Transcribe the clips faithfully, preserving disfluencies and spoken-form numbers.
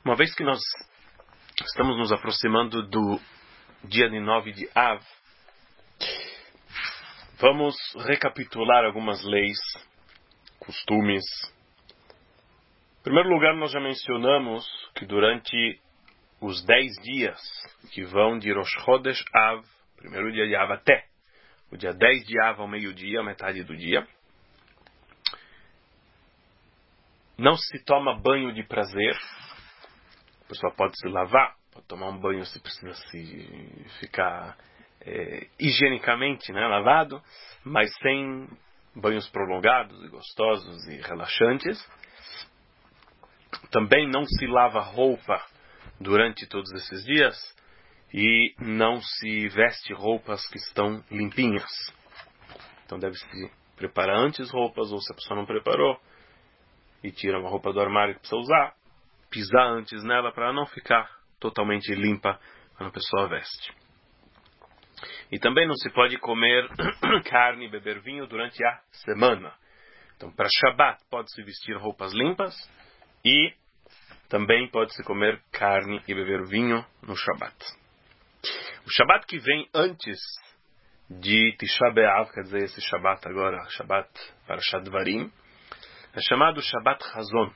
Uma vez que nós estamos nos aproximando do dia de nove de Av, vamos recapitular algumas leis, costumes. Em primeiro lugar, nós já mencionamos que durante os dez dias que vão de Rosh Chodesh Av, primeiro dia de Av até o dia dez de Av ao meio-dia, metade do dia, não se toma banho de prazer. A pessoa pode se lavar, pode tomar um banho se precisa se ficar é, higienicamente, né, lavado, mas sem banhos prolongados e gostosos e relaxantes. Também não se lava roupa durante todos esses dias e não se veste roupas que estão limpinhas. Então deve-se preparar antes roupas, ou se a pessoa não preparou, e tira uma roupa do armário que precisa usar, pisar antes nela para não ficar totalmente limpa quando a pessoa veste. E também não se pode comer carne e beber vinho durante a semana. Então para Shabbat pode-se vestir roupas limpas e também pode-se comer carne e beber vinho no Shabbat. O Shabbat que vem antes de Tisha B'Av, quer dizer, esse Shabbat agora, Shabbat Parashat Dvarim, é chamado Shabbat Chazon,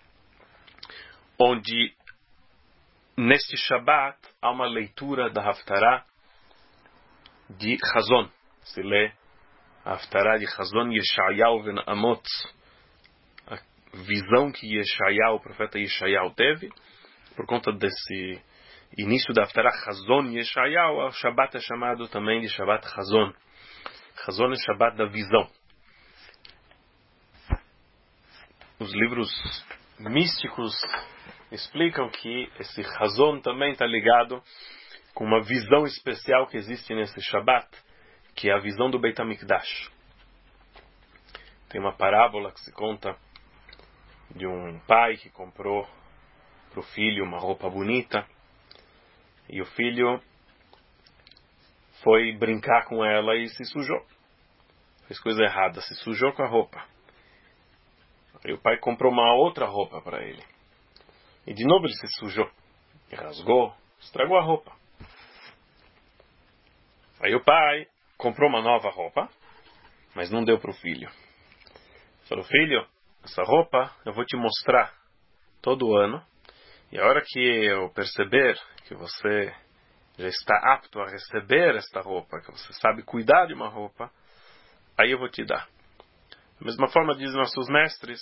onde neste Shabbat há uma leitura da Haftarah de Chazon. Se lê a Haftarah de Chazon Yeshayahu ben Amot, a visão que Yeshayahu, o profeta Yeshayahu teve, por conta desse início da Haftarah Chazon Yeshayahu, o Shabbat é chamado também de Shabbat Chazon. Chazon é Shabbat da visão. Os livros místicos explicam que esse Chazon também está ligado com uma visão especial que existe nesse Shabbat, que é a visão do Beit HaMikdash. Tem uma parábola que se conta de um pai que comprou para o filho uma roupa bonita, e o filho foi brincar com ela e se sujou. Fez coisa errada, se sujou com a roupa. E o pai comprou uma outra roupa para ele. E de novo ele se sujou. E rasgou, estragou a roupa. Aí o pai comprou uma nova roupa, mas não deu para o filho. Falou: filho, essa roupa eu vou te mostrar todo ano. E a hora que eu perceber que você já está apto a receber esta roupa, que você sabe cuidar de uma roupa, aí eu vou te dar. Da mesma forma, dizem nossos mestres,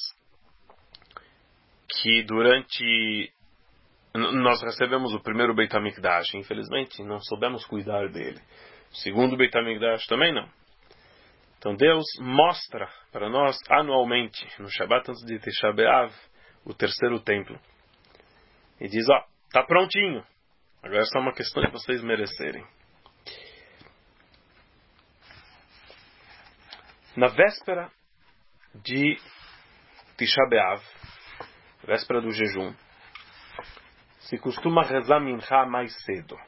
que durante... Nós recebemos o primeiro Beit HaMikdash, infelizmente não soubemos cuidar dele. O segundo Beit HaMikdash também não. Então Deus mostra para nós anualmente, no Shabbat antes de Tisha B'Av, o terceiro templo. E diz: ó, está prontinho. Agora é só uma questão de vocês merecerem. Na véspera de Tisha B'Av, véspera do jejum, se costuma rezar Minchá mais cedo.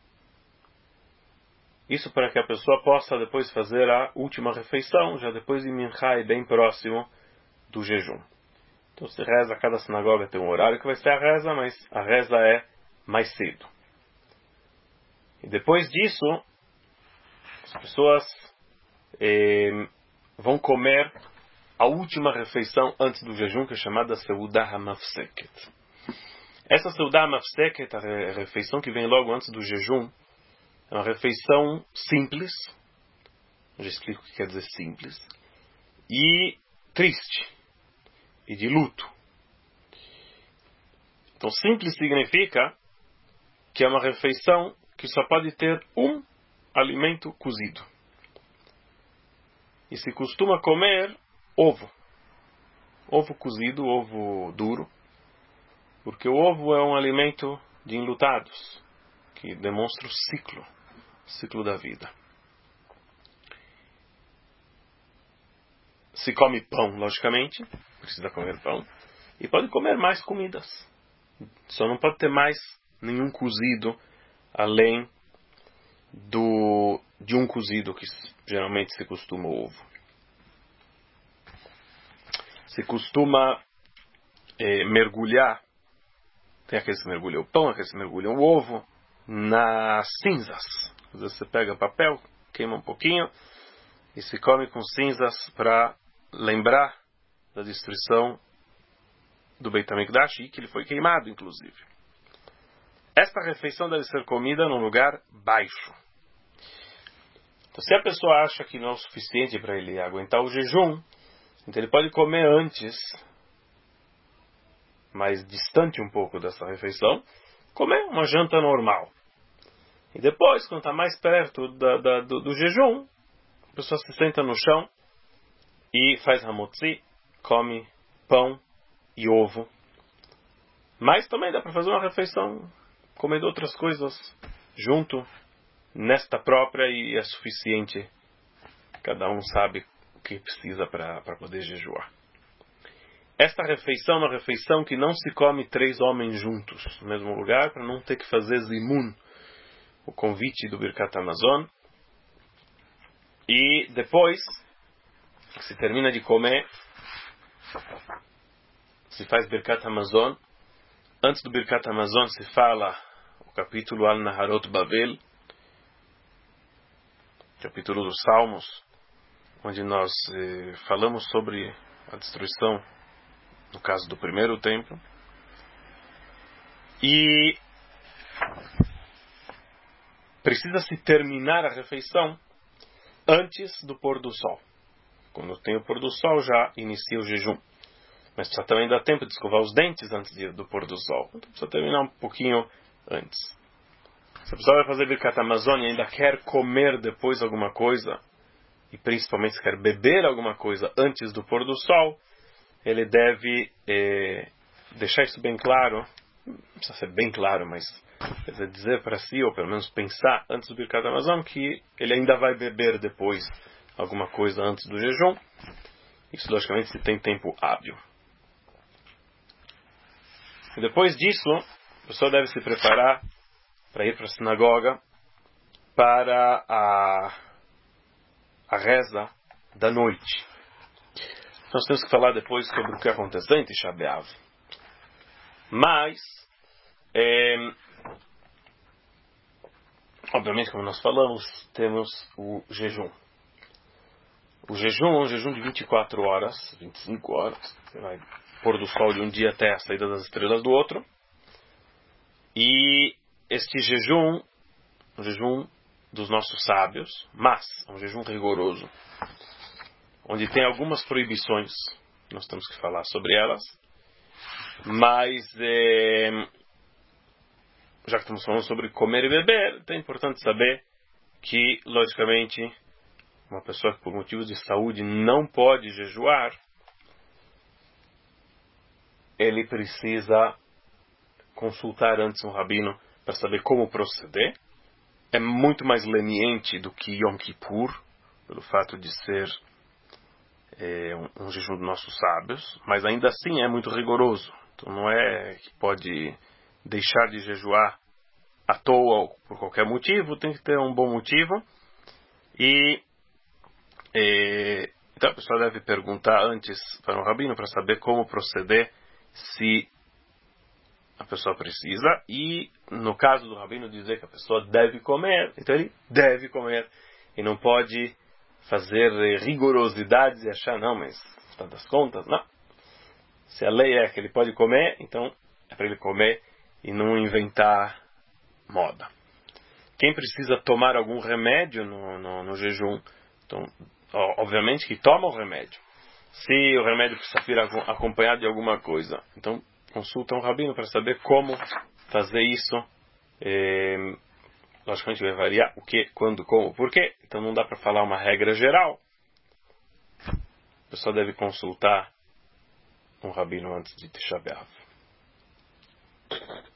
Isso para que a pessoa possa depois fazer a última refeição, já depois de Minchá e bem próximo do jejum. Então se reza, cada sinagoga tem um horário que vai ser a reza, mas a reza é mais cedo. E depois disso, as pessoas eh, vão comer a última refeição antes do jejum, que é chamada Seudah HaMafseket. Essa Seudah HaMafseket, a refeição que vem logo antes do jejum, é uma refeição simples. Eu já explico o que quer dizer simples. E triste. E de luto. Então simples significa que é uma refeição que só pode ter um alimento cozido. E se costuma comer ovo. Ovo cozido, ovo duro. Porque o ovo é um alimento de enlutados, que demonstra o ciclo, o ciclo da vida. Se come pão, logicamente, precisa comer pão. E pode comer mais comidas. Só não pode ter mais nenhum cozido além do, de um cozido que geralmente se costuma o ovo. Se costuma eh, mergulhar tem aqueles que mergulham o pão, aqueles que mergulham o ovo, nas cinzas. Às vezes você pega papel, queima um pouquinho e se come com cinzas para lembrar da destruição do Beit HaMikdash e que ele foi queimado, inclusive. Esta refeição deve ser comida num lugar baixo. Então, se a pessoa acha que não é o suficiente para ele aguentar o jejum, então ele pode comer antes, mais distante um pouco dessa refeição, comer uma janta normal. E depois, quando está mais perto da, da, do, do jejum, a pessoa se senta no chão e faz hamotzi, come pão e ovo. Mas também dá para fazer uma refeição comendo outras coisas junto, nesta própria, e é suficiente. Cada um sabe o que precisa para poder jejuar. Esta refeição é uma refeição que não se come três homens juntos no mesmo lugar, para não ter que fazer zimun, o convite do Birkat Hamazon. E depois que se termina de comer, se faz Birkat Hamazon. Antes do Birkat Hamazon se fala o capítulo Al Naharot Bavel, capítulo dos Salmos, onde nós eh, falamos sobre a destruição, no caso do primeiro templo. E precisa-se terminar a refeição antes do pôr do sol. Quando tem o pôr do sol, já inicia o jejum. Mas precisa também dar tempo de escovar os dentes antes de, do pôr do sol. Então precisa terminar um pouquinho antes. Se a pessoa vai fazer Birkat Hamazon e ainda quer comer depois alguma coisa, e principalmente se quer beber alguma coisa antes do pôr do sol, ele deve eh, deixar isso bem claro. Não precisa ser bem claro, mas quer dizer, dizer para si, ou pelo menos pensar antes do Birkat Hamazon, que ele ainda vai beber depois alguma coisa antes do jejum. Isso, logicamente, se tem tempo hábil. E depois disso, a pessoa deve se preparar para ir para a sinagoga para a, a reza da noite. Nós temos que falar depois sobre o que aconteceu em Tisha B'Av. Mas, é, obviamente, como nós falamos, temos o jejum. O jejum é um jejum de vinte e quatro horas, vinte e cinco horas. Você vai pôr do sol de um dia até a saída das estrelas do outro. E este jejum, o jejum dos nossos sábios, mas é um jejum rigoroso, onde tem algumas proibições, nós temos que falar sobre elas, mas é, já que estamos falando sobre comer e beber, é importante saber que, logicamente, uma pessoa que por motivos de saúde não pode jejuar, ele precisa consultar antes um rabino para saber como proceder. É muito mais leniente do que Yom Kippur, pelo fato de ser é, um, um jejum dos nossos sábios, mas ainda assim é muito rigoroso. Então não é que pode deixar de jejuar à toa ou por qualquer motivo, tem que ter um bom motivo. E é, então a pessoa deve perguntar antes para um rabino para saber como proceder, se a pessoa precisa, e no caso do rabino dizer que a pessoa deve comer, então ele deve comer e não pode fazer rigorosidades e achar, não, mas está das contas, não. Se a lei é que ele pode comer, então é para ele comer e não inventar moda. Quem precisa tomar algum remédio no, no, no jejum, então, obviamente que toma o remédio. Se o remédio precisa vir acompanhado de alguma coisa, então consulta um rabino para saber como fazer isso. É, logicamente vai variar o que, quando, como, por quê. Então não dá para falar uma regra geral. A pessoa deve consultar um rabino antes de Tisha B'Av.